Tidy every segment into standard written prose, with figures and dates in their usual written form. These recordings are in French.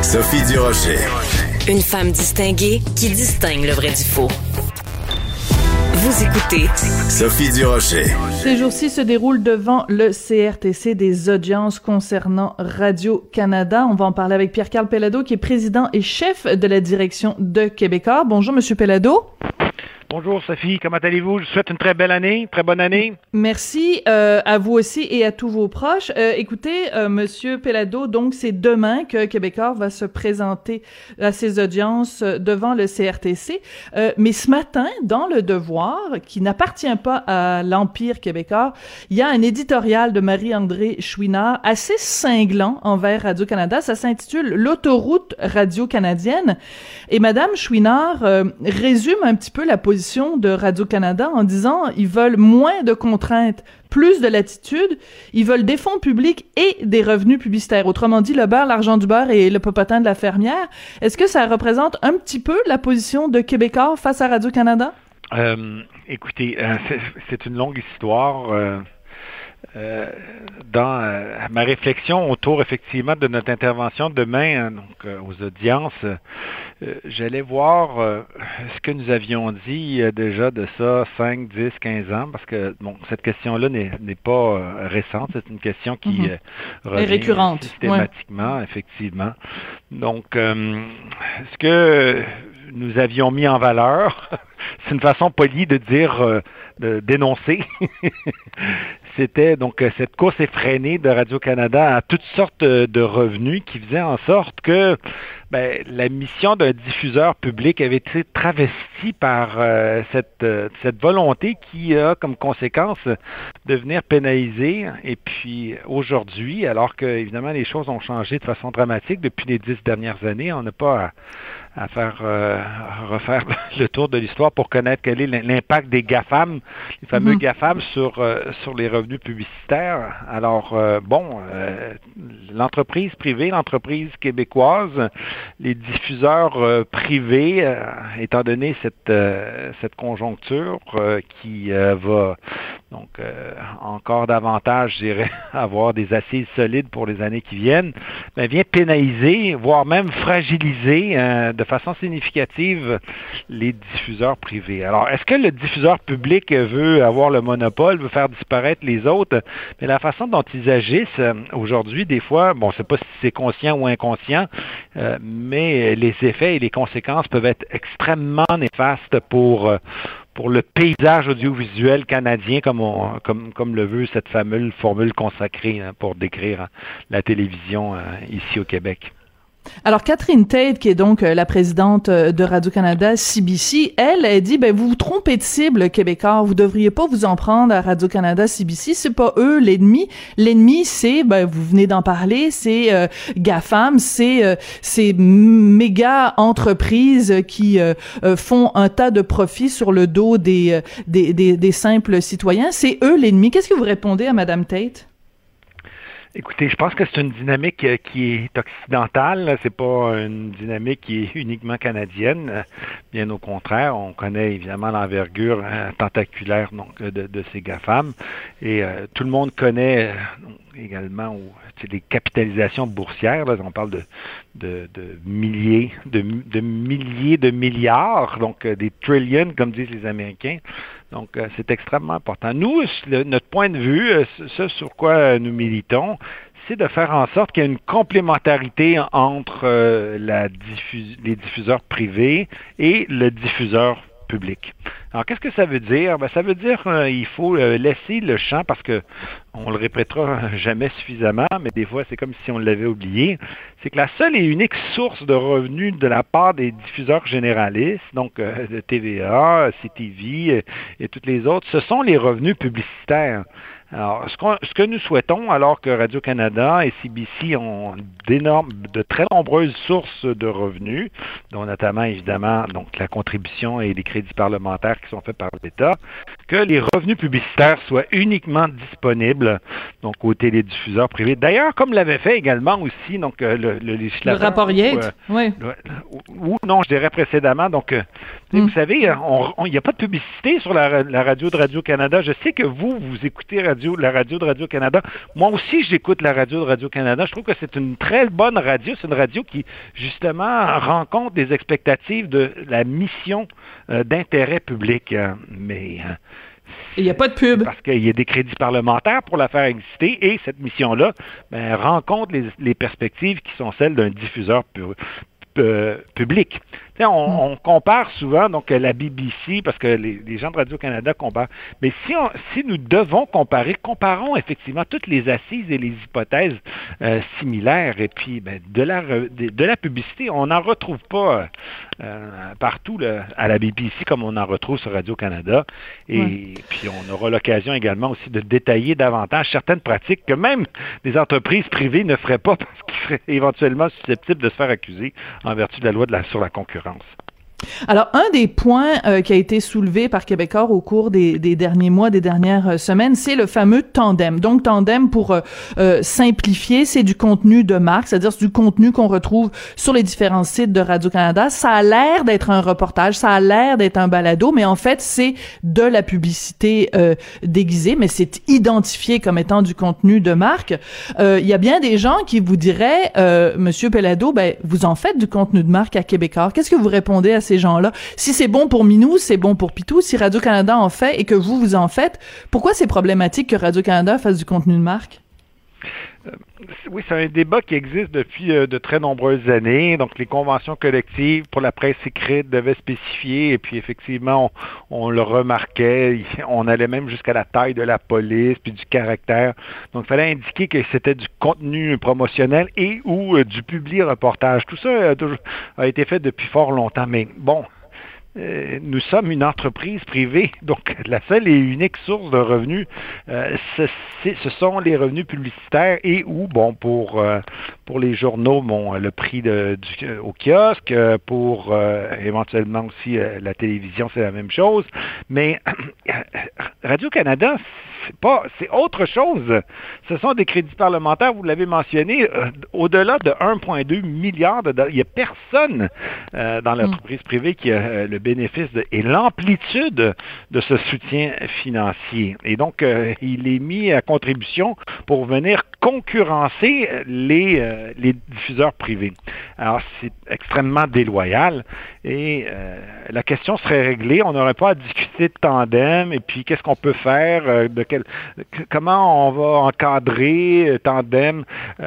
Sophie Durocher. Une femme distinguée qui distingue le vrai du faux. Vous écoutez Sophie Durocher. Ces jours-ci se déroulent devant le CRTC des audiences concernant Radio-Canada. On va en parler avec Pierre-Carl Péladeau, qui est président et chef de la direction de Québecor. Bonjour, Monsieur Péladeau. Bonjour Sophie, comment allez-vous? Je vous souhaite une très belle année, très bonne année. Merci à vous aussi et à tous vos proches. Écoutez, Monsieur Péladeau, donc c'est demain que Québecor va se présenter à ses audiences devant le CRTC. Mais ce matin, dans Le Devoir, qui n'appartient pas à l'Empire Québécois, il y a un éditorial de Marie-André Chouinard assez cinglant envers Radio-Canada. Ça s'intitule « L'autoroute radio-canadienne ». Et Madame Chouinard résume un petit peu la position de Radio-Canada en disant ils veulent moins de contraintes, plus de latitude, ils veulent des fonds publics et des revenus publicitaires. Autrement dit, le beurre, l'argent du beurre et le popotin de la fermière. Est-ce que ça représente un petit peu la position de Québecor face à Radio-Canada? Écoutez, c'est une longue histoire. Dans ma réflexion autour effectivement de notre intervention demain aux audiences, j'allais voir ce que nous avions dit déjà de ça 5, 10, 15 ans, parce que cette question-là n'est pas récente, c'est une question qui revient récurrente, systématiquement, effectivement. Donc, ce que nous avions mis en valeur, c'est une façon polie de dire, de dénoncer. C'était donc cette course effrénée de Radio-Canada à toutes sortes de revenus qui faisait en sorte que la mission d'un diffuseur public avait été travestie par cette volonté qui a comme conséquence de venir pénaliser. Et puis aujourd'hui, alors que évidemment les choses ont changé de façon dramatique depuis les 10 dernières années, on n'a pas à faire refaire le tour de l'histoire pour connaître quel est l'impact des GAFAM, les fameux GAFAM sur les revenus publicitaires. Alors, l'entreprise privée, l'entreprise québécoise, les diffuseurs privés, étant donné cette conjoncture qui va donc encore davantage, je dirais, avoir des assises solides pour les années qui viennent, vient pénaliser, voire même fragiliser de façon significative les diffuseurs privés. Alors, est-ce que le diffuseur public veut avoir le monopole, veut faire disparaître les autres? Mais la façon dont ils agissent aujourd'hui, des fois, je ne sais pas si c'est conscient ou inconscient, mais les effets et les conséquences peuvent être extrêmement néfastes pour le paysage audiovisuel canadien, comme le veut cette fameuse formule consacrée pour décrire la télévision ici au Québec. Alors, Catherine Tate, qui est donc la présidente de Radio-Canada CBC, elle dit, vous vous trompez de cible, Québécois. Vous devriez pas vous en prendre à Radio-Canada CBC. C'est pas eux l'ennemi. L'ennemi, c'est, vous venez d'en parler, c'est GAFAM, c'est ces méga entreprises qui font un tas de profits sur le dos des simples citoyens. C'est eux l'ennemi. Qu'est-ce que vous répondez à Madame Tate? Écoutez, je pense que c'est une dynamique qui est occidentale. C'est pas une dynamique qui est uniquement canadienne. Bien au contraire, on connaît évidemment l'envergure tentaculaire de ces GAFAM. Et tout le monde connaît également les capitalisations boursières. Là, on parle de milliers de milliards, donc des trillions, comme disent les Américains. Donc, c'est extrêmement important. Nous, notre point de vue, ce sur quoi nous militons, c'est de faire en sorte qu'il y ait une complémentarité entre les diffuseurs privés et le diffuseur public. Alors, qu'est-ce que ça veut dire? Ça veut dire qu'il faut laisser le champ, parce que on le répétera jamais suffisamment, mais des fois, c'est comme si on l'avait oublié. C'est que la seule et unique source de revenus de la part des diffuseurs généralistes, donc de TVA, CTV et toutes les autres, ce sont les revenus publicitaires. Alors, ce que nous souhaitons, alors que Radio-Canada et CBC ont de très nombreuses sources de revenus, dont notamment, évidemment, donc la contribution et les crédits parlementaires qui sont faits par l'État, que les revenus publicitaires soient uniquement disponibles donc aux télédiffuseurs privés. D'ailleurs, comme l'avait fait également aussi donc le législateur. Le rapport Yates, oui. Ou non, je dirais précédemment. Donc, vous savez, il n'y a pas de publicité sur la radio de Radio-Canada. Je sais que vous écoutez la radio de Radio-Canada. Moi aussi, j'écoute la radio de Radio-Canada. Je trouve que c'est une très bonne radio. C'est une radio qui, justement, rencontre des expectatives de la mission d'intérêt public. Mais il n'y a pas de pub. Parce qu'il y a des crédits parlementaires pour la faire exister et cette mission-là rencontre les perspectives qui sont celles d'un diffuseur public. On compare souvent donc la BBC, parce que les gens de Radio-Canada comparent. Mais si nous devons comparer, comparons effectivement toutes les assises et les hypothèses similaires. Et puis, de la publicité, on n'en retrouve pas partout à la BBC comme on en retrouve sur Radio-Canada. Et puis, on aura l'occasion également aussi de détailler davantage certaines pratiques que même des entreprises privées ne feraient pas parce qu'ils seraient éventuellement susceptibles de se faire accuser en vertu de la loi sur la concurrence. Alors, un des points qui a été soulevé par Québecor au cours des derniers mois, des dernières semaines, c'est le fameux tandem. Donc, tandem, pour simplifier, c'est du contenu de marque, c'est-à-dire c'est du contenu qu'on retrouve sur les différents sites de Radio-Canada. Ça a l'air d'être un reportage, ça a l'air d'être un balado, mais en fait, c'est de la publicité déguisée, mais c'est identifié comme étant du contenu de marque. Il y a bien des gens qui vous diraient, Monsieur Pelado, vous en faites du contenu de marque à Québecor. Qu'est-ce que vous répondez à ces gens-là? Si c'est bon pour Minou, c'est bon pour Pitou. Si Radio-Canada en fait et que vous en faites, pourquoi c'est problématique que Radio-Canada fasse du contenu de marque? Oui, c'est un débat qui existe depuis de très nombreuses années. Donc, les conventions collectives pour la presse écrite devaient spécifier, et puis effectivement, on le remarquait, on allait même jusqu'à la taille de la police, puis du caractère. Donc, il fallait indiquer que c'était du contenu promotionnel et ou du publi-reportage. Tout ça a été fait depuis fort longtemps, mais bon... nous sommes une entreprise privée, donc la seule et unique source de revenus, ce sont les revenus publicitaires et ou, pour les journaux, le prix au kiosque, pour éventuellement aussi la télévision, c'est la même chose. Mais Radio-Canada, c'est autre chose. Ce sont des crédits parlementaires, vous l'avez mentionné, au-delà de 1,2 milliard de dollars. Il n'y a personne dans l'entreprise privée qui a le bénéfice et l'amplitude de ce soutien financier. Et donc, il est mis à contribution pour venir concurrencer les diffuseurs privés. Alors, c'est extrêmement déloyal et la question serait réglée. On n'aurait pas à discuter de tandem et puis qu'est-ce qu'on peut faire, comment on va encadrer tandem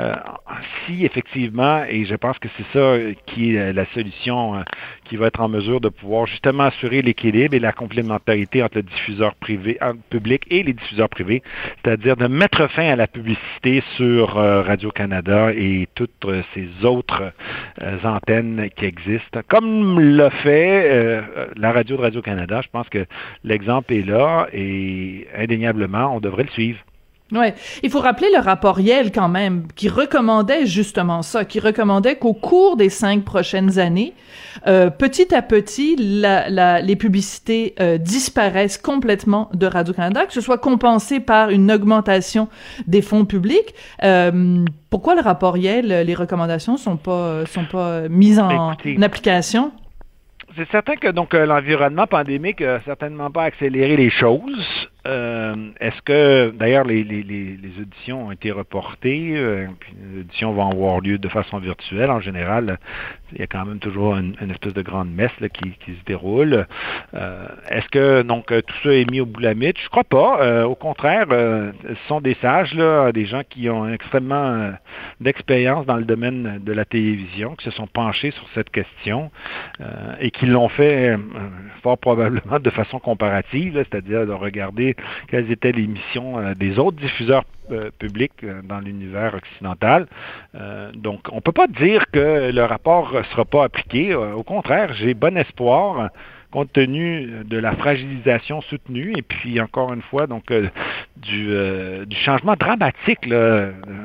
si effectivement, et je pense que c'est ça qui est la solution qui va être en mesure de pouvoir justement assurer l'équilibre et la complémentarité entre le diffuseur public et les diffuseurs privés, c'est-à-dire de mettre fin à la publicité sur Radio-Canada et toutes ces autres antennes qui existent. Comme l'a fait la radio de Radio-Canada, je pense que l'exemple est là et indéniablement, on devrait le suivre. Ouais, il faut rappeler le rapport Yale quand même, qui recommandait justement ça, qui recommandait qu'au cours des 5 prochaines années, petit à petit, les publicités disparaissent complètement de Radio-Canada, que ce soit compensé par une augmentation des fonds publics. Pourquoi le rapport Yale, les recommandations sont pas mises en application? C'est certain que donc l'environnement pandémique n'a certainement pas accéléré les choses. Est-ce que, d'ailleurs, les auditions ont été reportées, puis les auditions vont avoir lieu de façon virtuelle. En général, il y a quand même toujours une espèce de grande messe là, qui se déroule. Est-ce que donc tout ça est mis au bout de la mythe? Je crois pas. Au contraire, ce sont des sages, là, des gens qui ont extrêmement d'expérience dans le domaine de la télévision, qui se sont penchés sur cette question et qui l'ont fait fort probablement de façon comparative, là, c'est-à-dire de regarder quelles étaient les missions des autres diffuseurs publics dans l'univers occidental. Donc, on ne peut pas dire que le rapport ne sera pas appliqué. Au contraire, j'ai bon espoir compte tenu de la fragilisation soutenue et puis encore une fois donc du changement dramatique là,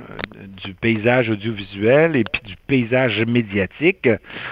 du paysage audiovisuel et puis du paysage médiatique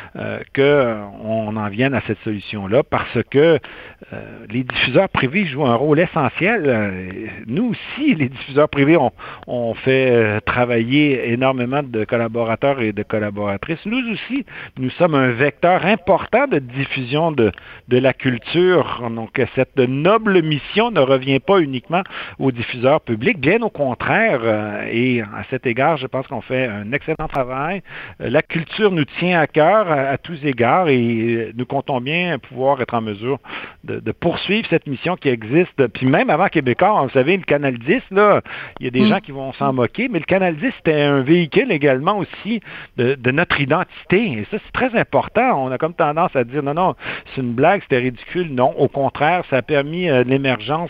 que on en vienne à cette solution-là parce que les diffuseurs privés jouent un rôle essentiel. Nous aussi, les diffuseurs privés, on fait travailler énormément de collaborateurs et de collaboratrices. Nous aussi, nous sommes un vecteur important de diffusion de la culture. Donc, cette noble mission ne revient pas uniquement aux diffuseurs publics. Bien au contraire, et à cet égard, je pense qu'on fait un excellent travail. La culture nous tient à cœur à tous égards et nous comptons bien pouvoir être en mesure de poursuivre cette mission qui existe. Puis même avant Québécois, vous savez, le Canal 10, là, il y a des gens qui vont s'en moquer, mais le Canal 10, c'était un véhicule également aussi de notre identité. Et ça, c'est très important. On a comme tendance à dire, non, c'est une blague, c'était ridicule. Non, au contraire, ça a permis l'émergence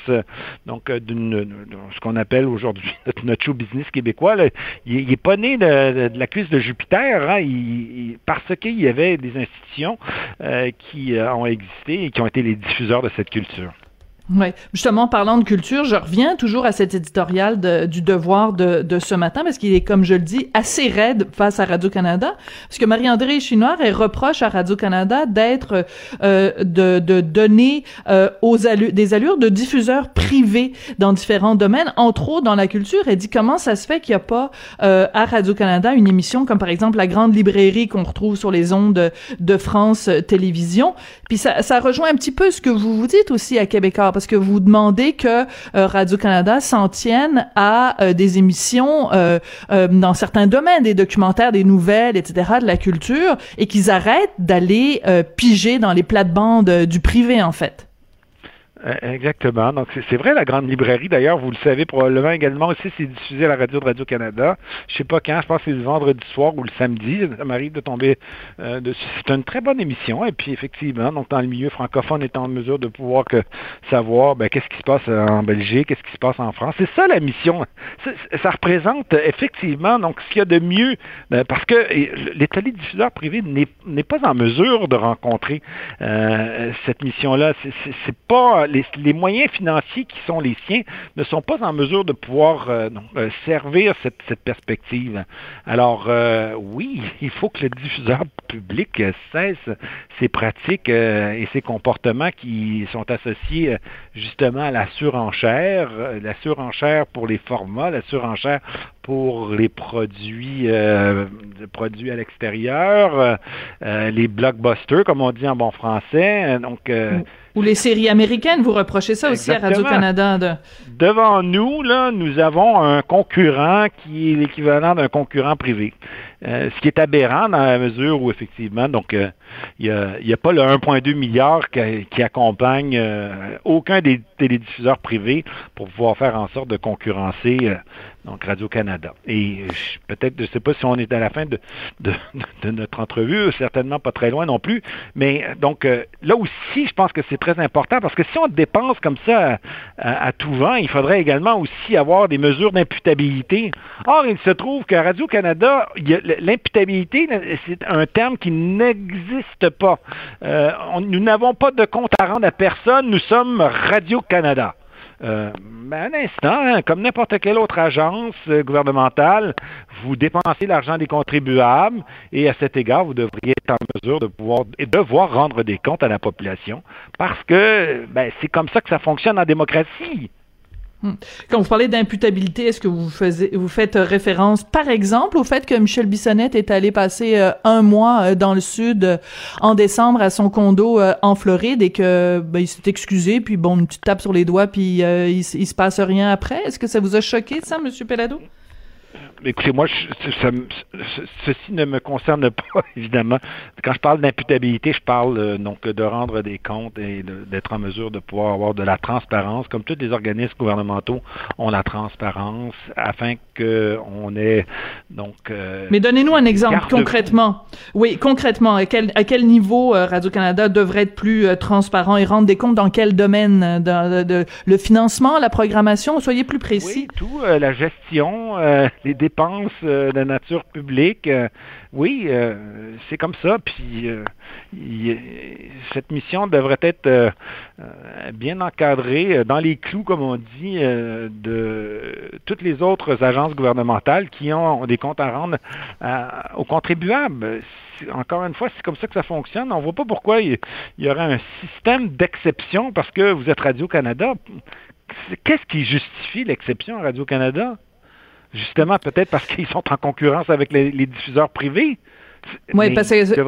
de ce qu'on appelle aujourd'hui notre show business québécois. Là. Il n'est pas né de la cuisse de Jupiter, hein, parce qu'il y avait des institutions qui ont existé et qui ont été les diffuseurs de cette culture. Oui, justement, parlant de culture, je reviens toujours à cet éditorial du Devoir de ce matin, parce qu'il est, comme je le dis, assez raide face à Radio-Canada, parce que Marie-André Chouinard, elle reproche à Radio-Canada d'être, de donner des allures de diffuseurs privés dans différents domaines, entre autres dans la culture. Elle dit comment ça se fait qu'il n'y a pas à Radio-Canada une émission comme par exemple La Grande Librairie qu'on retrouve sur les ondes de France Télévisions. Puis ça rejoint un petit peu ce que vous dites aussi à Québécois, parce que vous demandez que Radio-Canada s'en tienne à des émissions dans certains domaines, des documentaires, des nouvelles, etc., de la culture, et qu'ils arrêtent d'aller piger dans les plates-bandes du privé, en fait. Exactement. Donc, c'est vrai, La Grande Librairie, d'ailleurs, vous le savez probablement également aussi, c'est diffusé à la radio de Radio-Canada. Je sais pas quand, je pense que c'est le vendredi soir ou le samedi. Ça m'arrive de tomber dessus. C'est une très bonne émission. Et puis, effectivement, donc dans le milieu francophone, on est en mesure de pouvoir savoir qu'est-ce qui se passe en Belgique, qu'est-ce qui se passe en France. C'est ça, la mission. Ça représente, effectivement, donc, ce qu'il y a de mieux, parce que les télédiffuseurs privés n'est pas en mesure de rencontrer cette mission-là. C'est pas... Les moyens financiers qui sont les siens ne sont pas en mesure de pouvoir servir cette perspective. Alors, oui, il faut que le diffuseur public cesse ces pratiques et ces comportements qui sont associés justement à la surenchère pour les formats, la surenchère pour les produits à l'extérieur, les blockbusters, comme on dit en bon français. Donc, ou les séries américaines, vous reprochez ça aussi exactement. À Radio-Canada. Devant nous, là, nous avons un concurrent qui est l'équivalent d'un concurrent privé. Ce qui est aberrant dans la mesure où, effectivement, donc il y a pas le 1,2 milliard qui accompagne aucun des télédiffuseurs privés pour pouvoir faire en sorte de concurrencer donc Radio-Canada. Et peut-être, je ne sais pas si on est à la fin de notre entrevue, certainement pas très loin non plus, mais donc là aussi, je pense que c'est très important parce que si on dépense comme ça à tout vent, il faudrait également aussi avoir des mesures d'imputabilité. Or, il se trouve qu'à Radio-Canada, l'imputabilité, c'est un terme qui n'existe pas. Nous n'avons pas de compte à rendre à personne, nous sommes Radio-Canada. Un instant, comme n'importe quelle autre agence gouvernementale, vous dépensez l'argent des contribuables et à cet égard, vous devriez être en mesure de devoir rendre des comptes à la population parce que c'est comme ça que ça fonctionne en démocratie. Quand vous parlez d'imputabilité, est-ce que vous faites référence, par exemple, au fait que Michel Bissonnette est allé passer un mois dans le sud en décembre à son condo en Floride et que il s'est excusé, puis bon, une petite tape sur les doigts, puis il se passe rien après? Est-ce que ça vous a choqué, ça, M. Pellado? Écoutez, moi, ceci ne me concerne pas, évidemment. Quand je parle d'imputabilité, je parle donc de rendre des comptes et d'être en mesure de pouvoir avoir de la transparence, comme tous les organismes gouvernementaux ont la transparence, afin qu'on ait donc... Mais donnez-nous un exemple, concrètement. Oui, concrètement, à quel niveau Radio-Canada devrait être plus transparent et rendre des comptes dans quel domaine? Le financement, la programmation? Soyez plus précis. Oui, tout, la gestion, les dépenses de nature publique, oui, c'est comme ça. Puis cette mission devrait être bien encadrée dans les clous, comme on dit, de toutes les autres agences gouvernementales qui ont des comptes à rendre aux contribuables. Encore une fois, c'est comme ça que ça fonctionne. On ne voit pas pourquoi il y aurait un système d'exception parce que vous êtes Radio-Canada. Qu'est-ce qui justifie l'exception à Radio-Canada? Justement, peut-être parce qu'ils sont en concurrence avec les diffuseurs privés. Oui, parce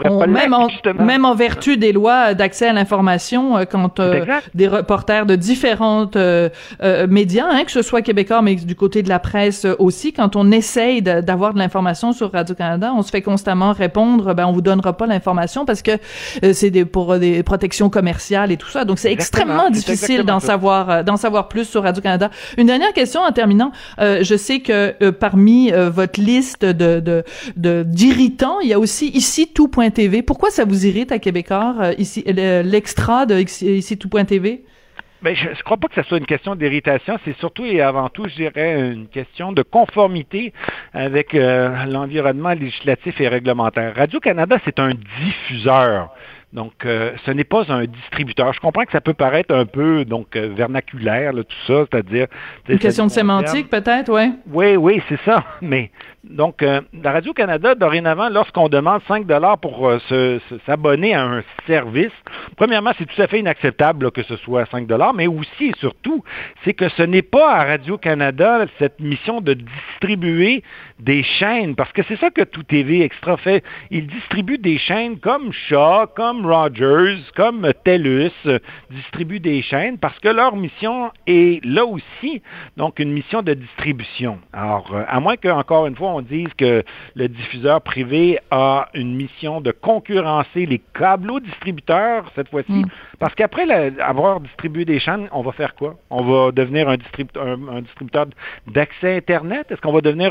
que même en vertu des lois d'accès à l'information, quand des reporters de différentes médias, que ce soit québécois, mais du côté de la presse aussi, quand on essaye d'avoir de l'information sur Radio-Canada, on se fait constamment répondre, on vous donnera pas l'information parce que c'est pour des protections commerciales et tout ça. Donc c'est extrêmement difficile d'en savoir plus sur Radio-Canada. Une dernière question en terminant. Je sais que parmi votre liste d'irritants, il y a aussi ici tout.tv. Pourquoi ça vous irrite à Québécois, ici l'extra de ici tout.tv? Ben, je ne crois pas que ce soit une question d'irritation, c'est surtout et avant tout, je dirais, une question de conformité avec l'environnement législatif et réglementaire. Radio-Canada, c'est un diffuseur. Donc, ce n'est pas un distributeur. Je comprends que ça peut paraître un peu vernaculaire, là, tout ça, c'est-à-dire... Une question de sémantique, peut-être, ouais. Oui, c'est ça. Mais donc, la Radio-Canada, dorénavant, lorsqu'on demande 5 $ pour s'abonner à un service, premièrement, c'est tout à fait inacceptable là, que ce soit 5 $, mais aussi et surtout, c'est que ce n'est pas à Radio-Canada cette mission de distribuer des chaînes, parce que c'est ça que Tout TV Extra fait. Il distribue des chaînes comme Shaw, comme Rogers, comme TELUS, distribuent des chaînes parce que leur mission est là aussi, donc une mission de distribution. Alors, à moins qu'encore une fois, on dise que le diffuseur privé a une mission de concurrencer les câblo-distributeurs cette fois-ci, parce qu'après avoir distribué des chaînes, on va faire quoi? On va devenir un distributeur d'accès Internet? Est-ce qu'on va devenir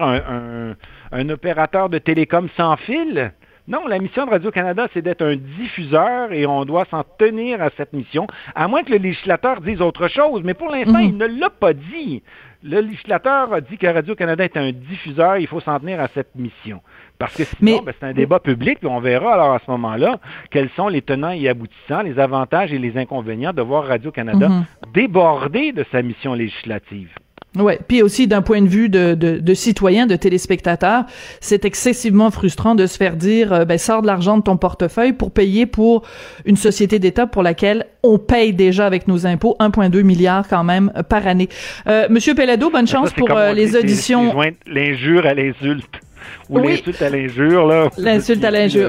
un opérateur de télécom sans fil? Non, la mission de Radio-Canada, c'est d'être un diffuseur et on doit s'en tenir à cette mission, à moins que le législateur dise autre chose. Mais pour l'instant, il ne l'a pas dit. Le législateur a dit que Radio-Canada est un diffuseur, il faut s'en tenir à cette mission. Parce que sinon, c'est un débat public, puis on verra alors à ce moment-là quels sont les tenants et aboutissants, les avantages et les inconvénients de voir Radio-Canada déborder de sa mission législative. Ouais, puis aussi d'un point de vue de citoyen, de téléspectateur, c'est excessivement frustrant de se faire dire sors de l'argent de ton portefeuille pour payer pour une société d'État pour laquelle on paye déjà avec nos impôts 1,2 milliard quand même par année. Monsieur Péladeau, bonne chance pour les auditions. L'injure à l'insulte. Ou l'insulte à l'injure, là. L'insulte à l'injure.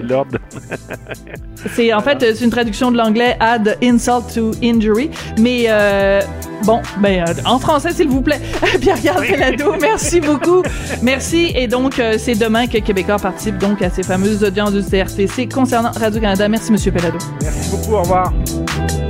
C'est une traduction de l'anglais add insult to injury. Mais en français, s'il vous plaît. Pierre-Carl Péladeau, merci beaucoup. Merci. Et donc, c'est demain que Québécois participe donc à ces fameuses audiences du CRTC concernant Radio-Canada. Merci, Monsieur Péladeau. Merci beaucoup. Au revoir.